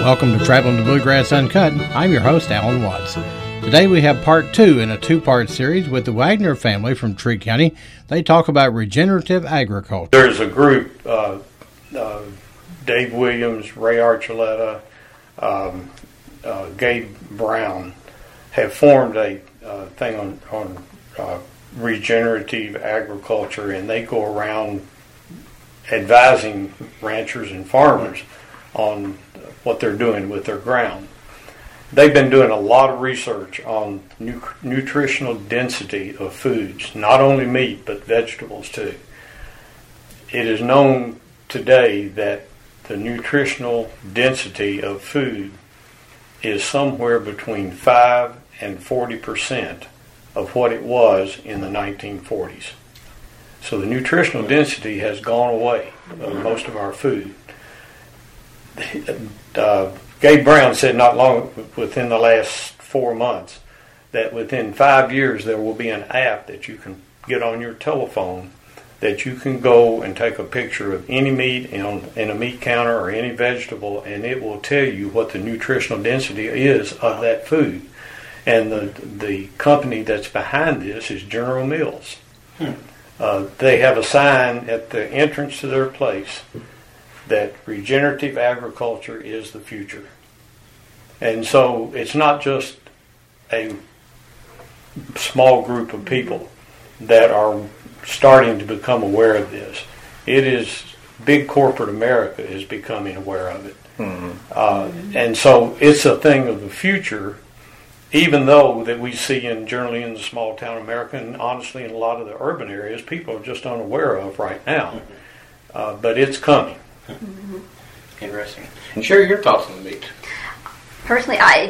Welcome to Traveling to Bluegrass Uncut. I'm your host, Alan Watts. Today we have part 2 in a 2-part series with the Wagner family from Tree County. They talk about regenerative agriculture. There's a group, Dave Williams, Ray Archuleta, Gabe Brown, have formed a thing on regenerative agriculture, and they go around advising ranchers and farmers on what they're doing with their ground. They've been doing a lot of research on nutritional density of foods, not only meat, but vegetables too. It is known today that the nutritional density of food is somewhere between 5 and 40% of what it was in the 1940s. So the nutritional density has gone away of most of our food. Gabe Brown said not long within the last 4 months that within 5 years there will be an app that you can get on your telephone that you can go and take a picture of any meat in a meat counter or any vegetable, and it will tell you what the nutritional density is of that food. And the company that's behind this is General Mills. They have a sign at the entrance to their place that regenerative agriculture is the future. And so it's not just a small group of people that are starting to become aware of this. It is big corporate America is becoming aware of it. And so it's a thing of the future, even though that we see generally in the small town America, and honestly in a lot of the urban areas, people are just unaware of right now. But it's coming. Interesting. And share your thoughts on the meat. Personally, I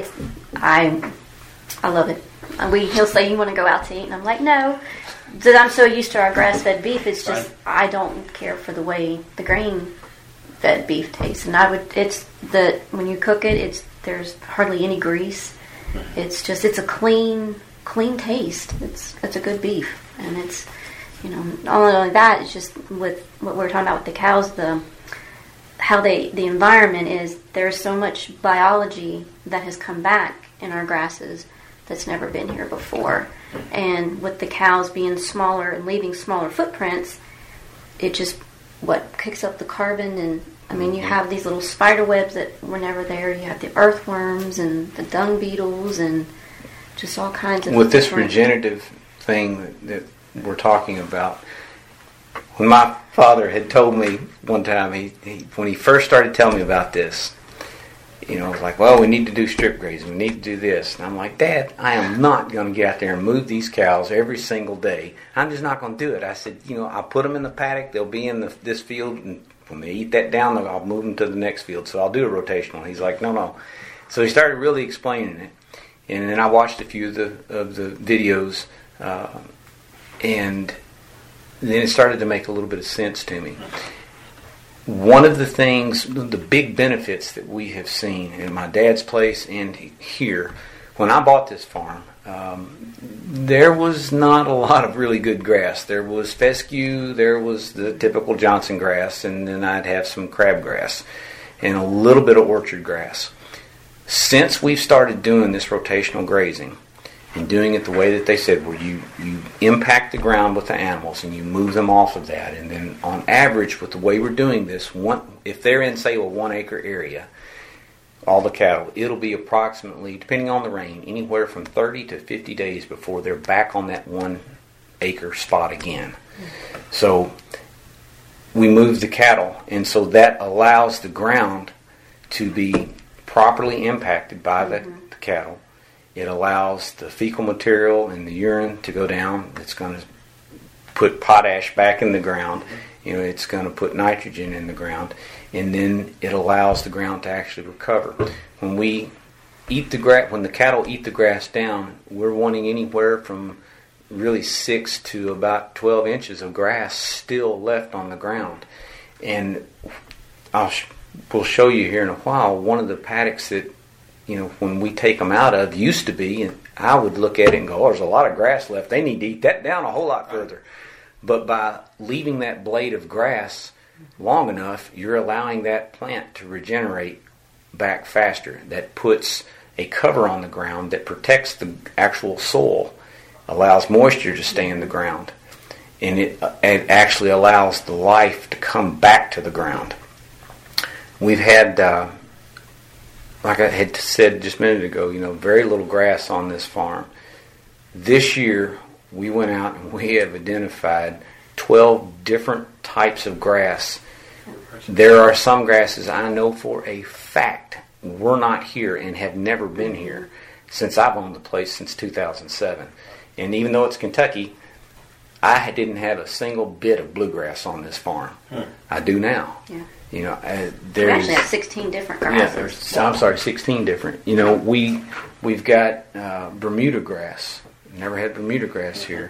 love it. He'll say, "You want to go out to eat?" And I'm like, "No." Because I'm so used to our grass-fed beef, it's just I don't care for the way the grain-fed beef tastes. And when you cook it, there's hardly any grease. It's a clean taste. It's a good beef, and it's not only that. It's just with what we were talking about with the cows, the environment is. There's so much biology that has come back in our grasses that's never been here before. And with the cows being smaller and leaving smaller footprints, it just kicks up the carbon. And you have these little spider webs that were never there. You have the earthworms and the dung beetles and just all kinds of with this regenerative thing that we're talking about. When my father had told me one time, when he first started telling me about this, I was like, well, we need to do strip grazing. We need to do this. And I'm like, Dad, I am not going to get out there and move these cows every single day. I'm just not going to do it. I said, I'll put them in the paddock. They'll be in this field. And when they eat that down, I'll move them to the next field. So I'll do a rotational. He's like, no. So he started really explaining it. And then I watched a few of the videos. And then it started to make a little bit of sense to me. One of the things, the big benefits that we have seen in my dad's place and here, when I bought this farm, there was not a lot of really good grass. There was fescue, there was the typical Johnson grass, and then I'd have some crabgrass and a little bit of orchard grass. Since we've started doing this rotational grazing, and doing it the way that they said, where you impact the ground with the animals and you move them off of that, and then on average with the way we're doing this, if they're in, say, a 1 acre area, all the cattle, it'll be approximately, depending on the rain, anywhere from 30 to 50 days before they're back on that 1 acre spot again. So we move the cattle, and so that allows the ground to be properly impacted by the cattle. It allows the fecal material and the urine to go down. It's going to put potash back in the ground. It's going to put nitrogen in the ground. And then it allows the ground to actually recover. When we eat the grass, when the cattle eat the grass down, we're wanting anywhere from really 6 to about 12 inches of grass still left on the ground. And we'll show you here in a while one of the paddocks that, when we take them out of, used to be, and I would look at it and go, oh, there's a lot of grass left. They need to eat that down a whole lot further. But by leaving that blade of grass long enough, you're allowing that plant to regenerate back faster, that puts a cover on the ground that protects the actual soil, allows moisture to stay in the ground, and it actually allows the life to come back to the ground. We've had, like I had said just a minute ago, very little grass on this farm. This year, we went out and we have identified 12 different types of grass. There are some grasses I know for a fact were not here and have never been here since I've owned the place since 2007. And even though it's Kentucky, I didn't have a single bit of bluegrass on this farm. I do now. Yeah. We actually have 16 different grasses. Yeah, I'm sorry, 16 different. We've got Bermuda grass. Never had Bermuda grass here.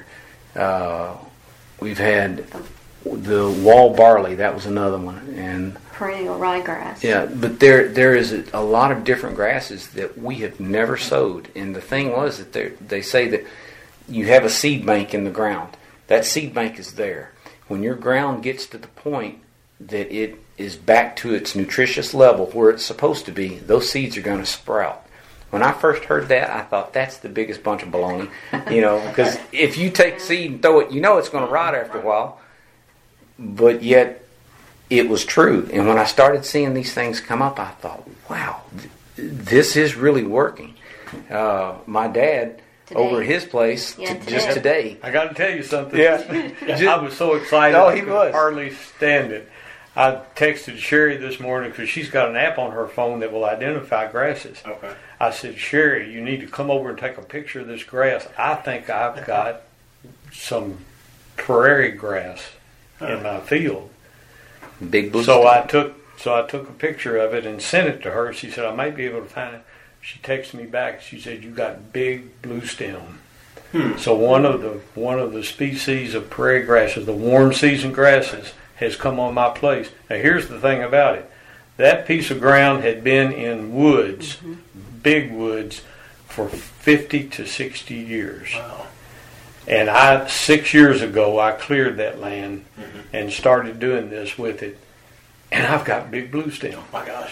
We've had the wall barley. That was another one, and perennial ryegrass. Yeah, but there is a lot of different grasses that we have never sowed. And the thing was that they say that you have a seed bank in the ground. That seed bank is there. When your ground gets to the point that it is back to its nutritious level where it's supposed to be, those seeds are going to sprout. When I first heard that, I thought that's the biggest bunch of baloney, because if you take seed and throw it, it's going to rot after a while. But yet, it was true. And when I started seeing these things come up, I thought, wow, this is really working. My dad, today. Over at his place, just today. I got to tell you something. Yeah. I was so excited I could hardly stand it. I texted Sherry this morning because she's got an app on her phone that will identify grasses. Okay. I said, Sherry, you need to come over and take a picture of this grass. I think I've got some prairie grass in my field. Big blue. So I took a picture of it and sent it to her. She said I might be able to find it. She texted me back. She said you got big blue stem. So one of the species of prairie grasses, the warm season grasses, has come on my place. Now here's the thing about it. That piece of ground had been in woods, big woods, for 50 to 60 years. Wow. And 6 years ago, I cleared that land and started doing this with it. And I've got big blue stem. Oh my gosh.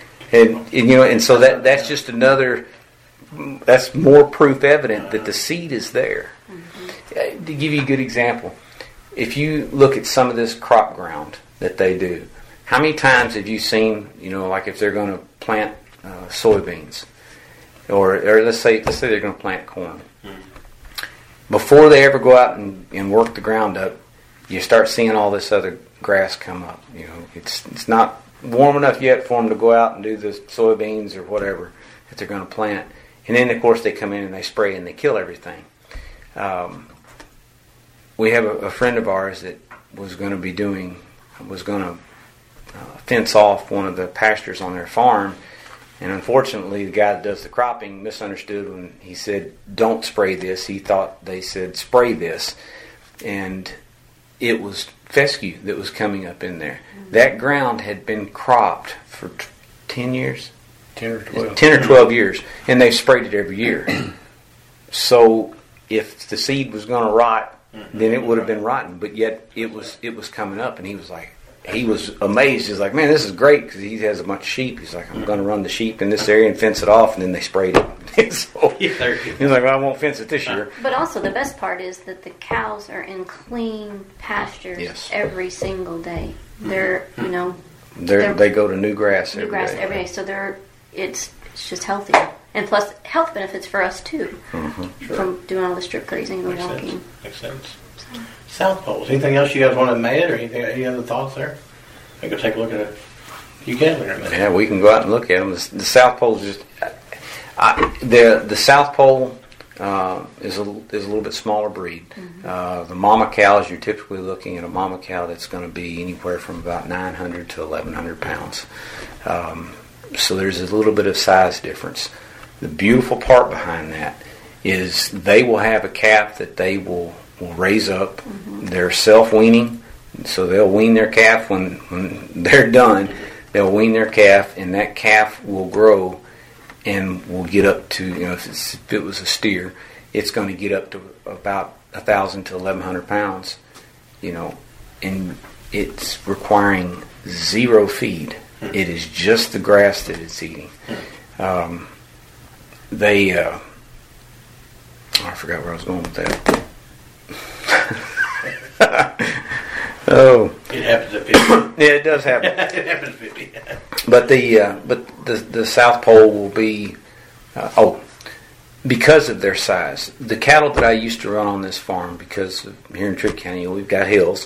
And so that's just another, that's more proof evident that the seed is there. To give you a good example, if you look at some of this crop ground that they do, how many times have you seen, like if they're going to plant soybeans, or let's say they're going to plant corn. Before they ever go out and work the ground up, you start seeing all this other grass come up. It's not warm enough yet for them to go out and do the soybeans or whatever that they're going to plant. And then, of course, they come in and they spray and they kill everything. We have a friend of ours that was going to fence off one of the pastures on their farm. And unfortunately, the guy that does the cropping misunderstood when he said, don't spray this. He thought they said, spray this. And it was fescue that was coming up in there. That ground had been cropped for 10 years? 10 or 12. 10 or 12 years. And they sprayed it every year. So if the seed was going to rot, then it would have been rotten. But yet it was coming up, and he was amazed. He's like, man, this is great, because he has a bunch of sheep. He's like, I'm going to run the sheep in this area and fence it off, and then they sprayed it. So he's like, well, I won't fence it this year. But also the best part is that the cows are in clean pastures every single day. They're, they go to new grass every day. Every day. So it's just healthier. And plus health benefits for us too, from doing all the strip grazing and the walking. Makes sense. South poles. Anything else you guys want to add, or any other thoughts there? I can take a look at it. You can look at it. Yeah, we can go out and look at them. The South Pole is just the South Pole is a little bit smaller breed. The mama cows, you're typically looking at a mama cow that's going to be anywhere from about 900 to 1,100 pounds. So there's a little bit of size difference. The beautiful part behind that is they will have a calf that they will raise up. They're self-weaning, so they'll wean their calf when they're done. They'll wean their calf, and that calf will grow and will get up to, if it was a steer, it's going to get up to about 1,000 to 1,100 pounds, and it's requiring zero feed. It is just the grass that it's eating. I forgot where I was going with that. Oh, It happens at 50. yeah, it does happen. It happens at 50. But the South Pole will be because of their size. The cattle that I used to run on this farm, because here in Trigg County we've got hills.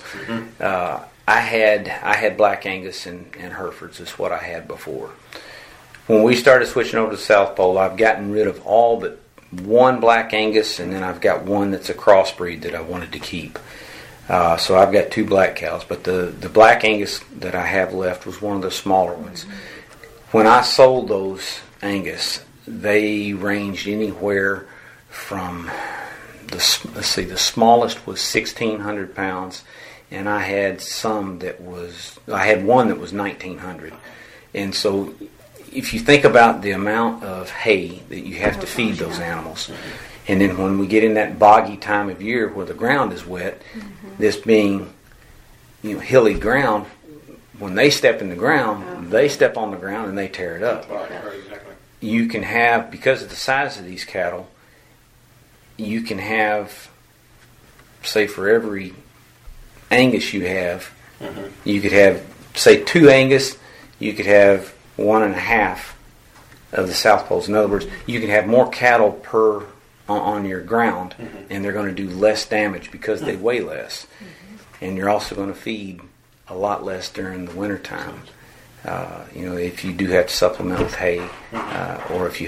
I had Black Angus and Herefords is what I had before. When we started switching over to the South Pole, I've gotten rid of all but one Black Angus, and then I've got one that's a crossbreed that I wanted to keep. So I've got 2 black cows, but the Black Angus that I have left was one of the smaller ones. When I sold those Angus, they ranged anywhere from the smallest was 1,600 pounds, and I had one that was 1,900. And so if you think about the amount of hay that you have to feed those animals, and then when we get in that boggy time of year where the ground is wet, this being hilly ground, when they step in the ground, they step on the ground and they tear it up. Exactly. You can have, because of the size of these cattle, you can have, say, for every Angus you have, you could have, say, 2 Angus, you could have 1.5 of the South Poles. In other words, you can have more cattle per on your ground, and they're going to do less damage because they weigh less. And you're also going to feed a lot less during the wintertime. If you do have to supplement with hay, or if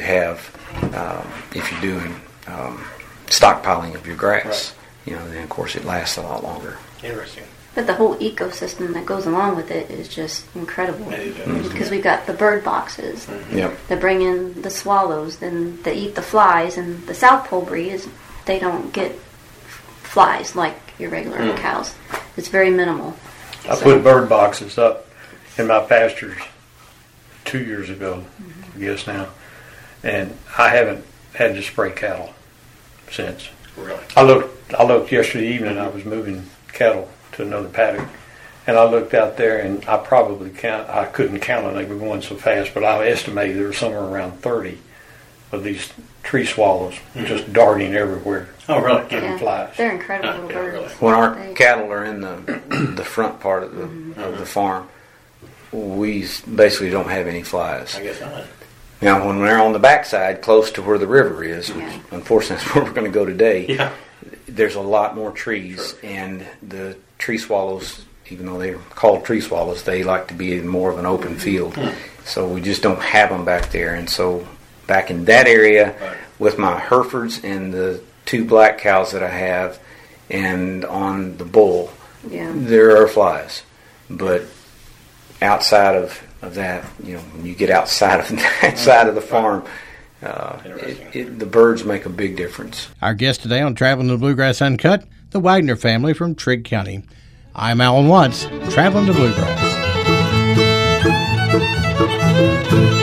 you're doing stockpiling of your grass, then of course it lasts a lot longer. Interesting. But the whole ecosystem that goes along with it is just incredible. Because we've got the bird boxes Yep. that bring in the swallows, then they eat the flies, and the South Pole breed they don't get flies like your regular cows. It's very minimal. I put bird boxes up in my pastures 2 years ago, I guess now, and I haven't had to spray cattle since. Really? I looked yesterday evening. I was moving cattle to another paddock, and I looked out there, and I couldn't count them. They were going so fast, but I estimated there were somewhere around 30 of these tree swallows just darting everywhere. Oh, really? Getting flies. They're incredible little Yeah, birds. really. When our cattle are in the front part of the farm, we basically don't have any flies. I guess not. Now, when they're on the backside, close to where the river is, which unfortunately is where we're going to go today, Yeah. there's a lot more trees, and the tree swallows, even though they're called tree swallows, they like to be in more of an open field. So we just don't have them back there. And so back in that area, with my Herefords and the 2 black cows that I have, and on the bull, there are flies. But outside of that, when you get outside of that side of the farm, the birds make a big difference. Our guest today on Traveling to Bluegrass Uncut, the Wagner family from Trigg County. I'm Alan Watts, Traveling to Bluegrass.